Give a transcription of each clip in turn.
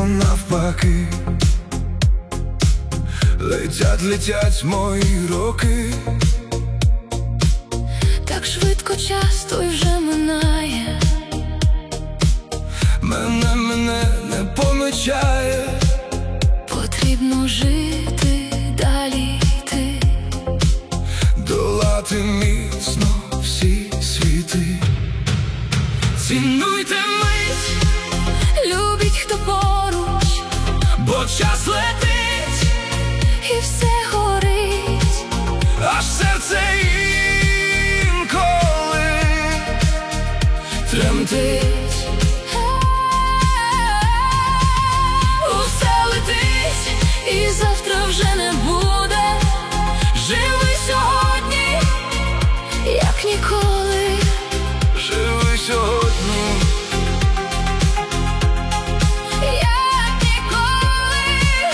навпаки. Летять мої роки, так швидко час той вже минає. Мене не помічає. Потрібно жити, далі йти, долати міцно всі світи. Цінуйте мить, любіть, хто поруч, бо час летить і все горить, аж серце інколи тремтить. Усе летить і завтра вже не буде. Живи сьогодні, як ніколи. Живи сьогодні, як ніколи.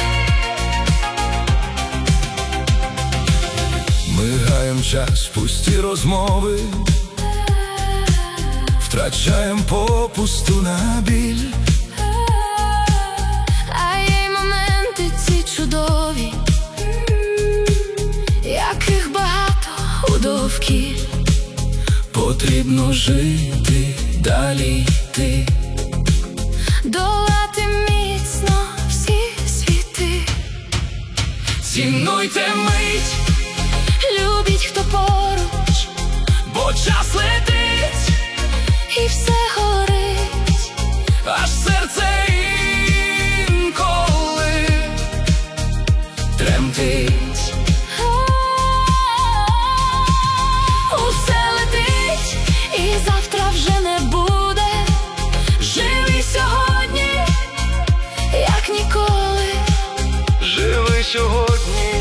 ми гаєм час, пусті розмови, втрачаєм попусту на біль. А є й моменти ці чудові, яких багато у довкіль. Потрібно жити, далі йти, долати міцно всі світи. цінуйте мить, Любіть, хто поруч, бо час летить і все горить, аж серце інколи тремтить. усе летить і завтра вже не буде. Живи сьогодні, як ніколи. Живи сьогодні,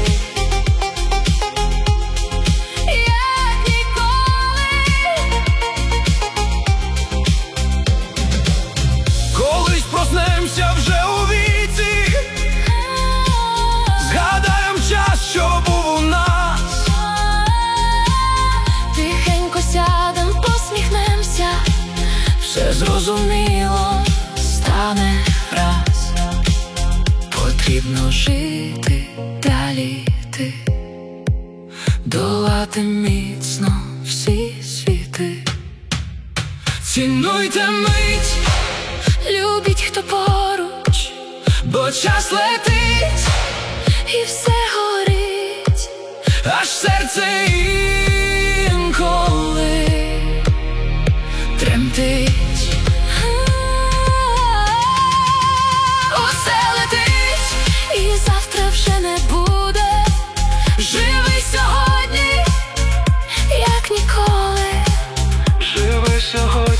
Як ніколи. колись проснемся вже у віці, згадаєм час, що був у нас. Тихенько сядем, посміхнемся, Все зрозуміло стане враз. потрібно Жити, далі йти, долати міцно всі світи. Цінуйте мить, Любіть, хто поруч, бо час летить і все горить, аж серце інколи тремтить. усе летить і завтра вже не буде. Живи сьогодні, як ніколи. Живи сьогодні.